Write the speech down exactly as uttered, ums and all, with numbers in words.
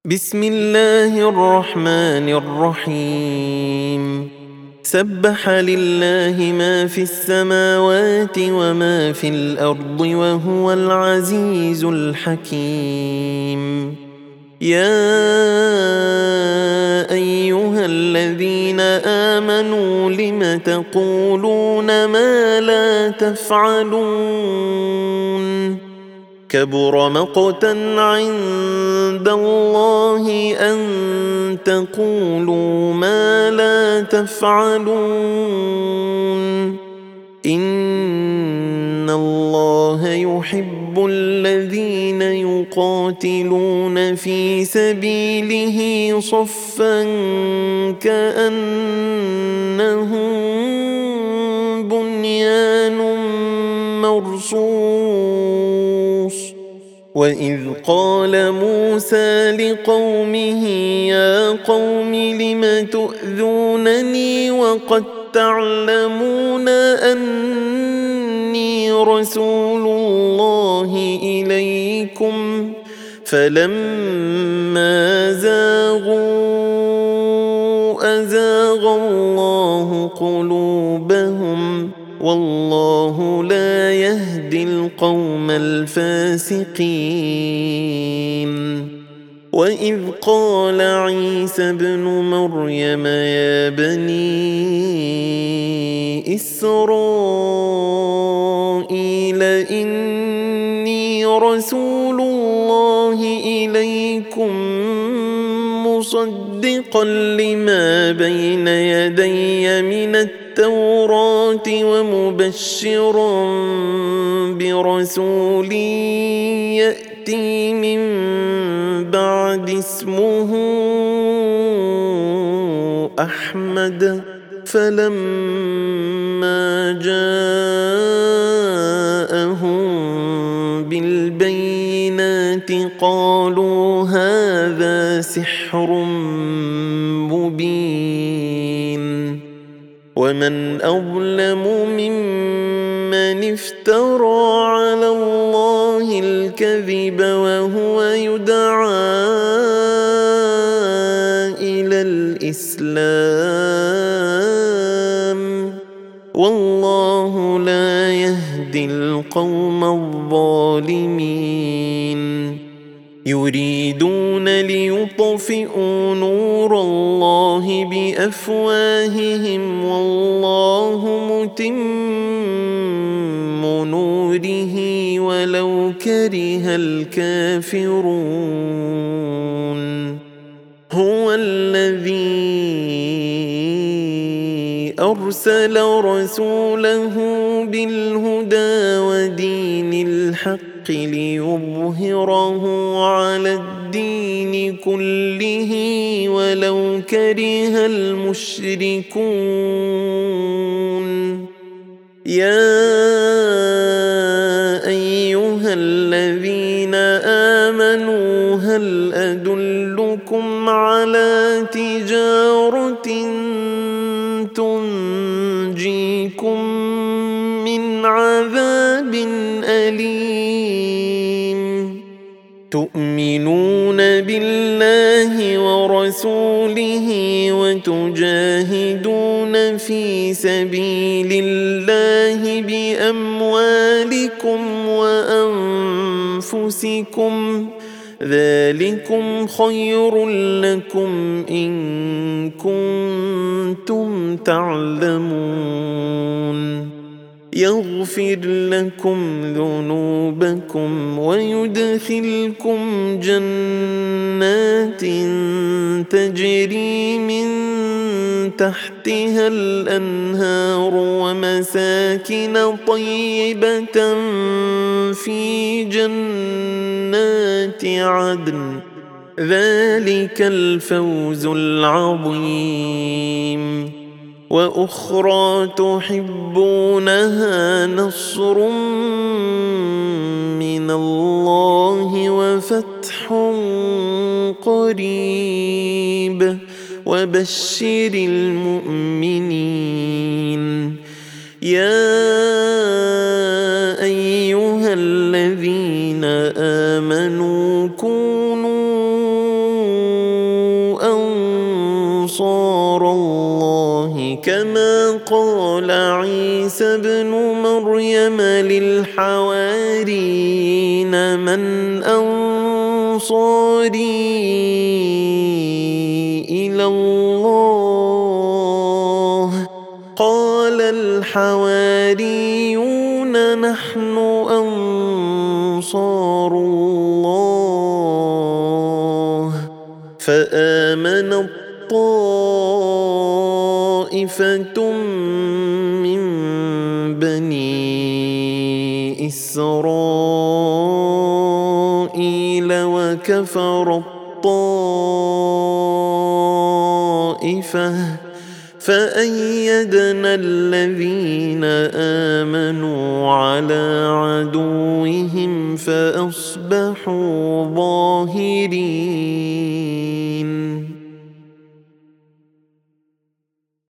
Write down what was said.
بسم الله الرحمن الرحيم سبح لله ما في السماوات وما في الأرض وهو العزيز الحكيم يا أيها الذين آمنوا لم تقولون ما لا تفعلون كبر مقتا عند الله أن تقولوا ما لا تفعلون إن الله يحب الذين يقاتلون في سبيله صفا كأنهم بنيان مرصوص وإذ قال موسى لقومه يا قوم لم تؤذونني وقد تعلمون أني رسول الله إليكم فلما زاغوا أزاغ الله قلوبهم والله لا يهدي القوم الفاسقين وإذ قال عيسى ابن مريم يا بني إسرائيل إني رسول الله إليكم مصدقا لما بين يدي من التوراة ومبشرا برسول يأتي من بعد اسمه أحمد فلما جاءهم بالبينات قالوا هذا سحر مبين ومن أظلم ممن افترى على الله الكذب وهو يدعى إلى الإسلام والله لا يهدي القوم الظالمين يريدون ليطفئوا نور الله بأفواههم والله متم نوره ولو كره الكافرون هو الذي أرسل رسوله بالهدى ودين الحق ليظهره على الدين كله ولو كره المشركون يا أيها الذين آمنوا هل أدلكم على تجارة تنجيكم من عذاب أليم تؤمنون بالله ورسوله وتجاهدون في سبيل الله بأموالكم وأنفسكم ذلكم خير لكم إن كنتم تعلمون يغفر لكم ذنوبكم ويدخلكم جنات تجري من تحتها الأنهار ومساكن طيبة في جنات عدن ذلك الفوز العظيم وأخرى تحبونها نصر من الله وفتح قريب وبشر المؤمنين يا أيها الذين آمنوا كونوا كما قال عيسى ابن مريم للحواريين من أنصاري إلى الله قال الحواريون نحن أنصار الله فآمن طائفة من بني إسرائيل وكفر الطائفة فأيدنا الذين آمنوا على عدوهم فأصبحوا ظاهرين